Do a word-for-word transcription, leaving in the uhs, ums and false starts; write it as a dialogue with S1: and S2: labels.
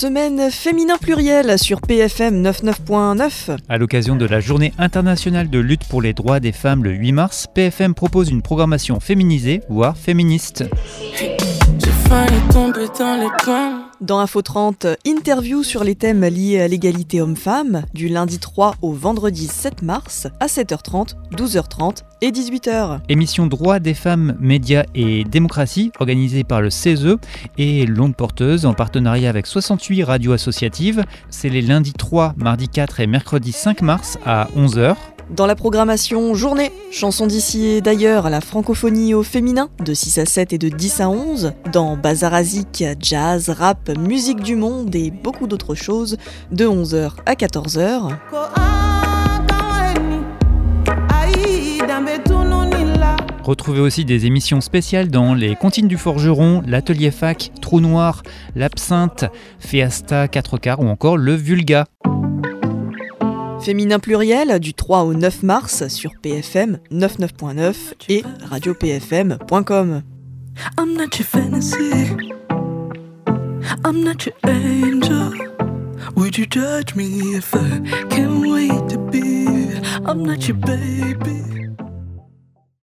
S1: Semaine féminin pluriel sur P F M quatre-vingt-neuf point neuf.
S2: À l'occasion de la Journée internationale de lutte pour les droits des femmes le huit mars, P F M propose une programmation féminisée, voire féministe.
S1: Dans Info trente, interview sur les thèmes liés à l'égalité homme-femme, du lundi trois au vendredi sept mars, à sept heures trente, douze heures trente et dix-huit heures.
S2: Émission Droits des femmes, médias et démocratie, organisée par le C E S E et l'Onde Porteuse en partenariat avec soixante-huit radios associatives. C'est les lundis trois, mardi quatre et mercredi cinq mars à onze heures.
S1: Dans la programmation journée, chansons d'ici et d'ailleurs à la francophonie au féminin, de six à sept et de dix à onze, dans Bazarazik, jazz, rap, musique du monde et beaucoup d'autres choses, de onze heures à quatorze heures.
S2: Retrouvez aussi des émissions spéciales dans les Comptines du Forgeron, l'Atelier Fac, Trou Noir, l'Absinthe, Fiesta quatre quarts ou encore le Vulga.
S1: Féminin pluriel du trois au neuf mars sur P F M quatre-vingt-neuf point neuf et radio p f m point com.
S3: I'm not your fantasy, I'm not your angel. Would you judge me if I can't wait to be? I'm not your baby.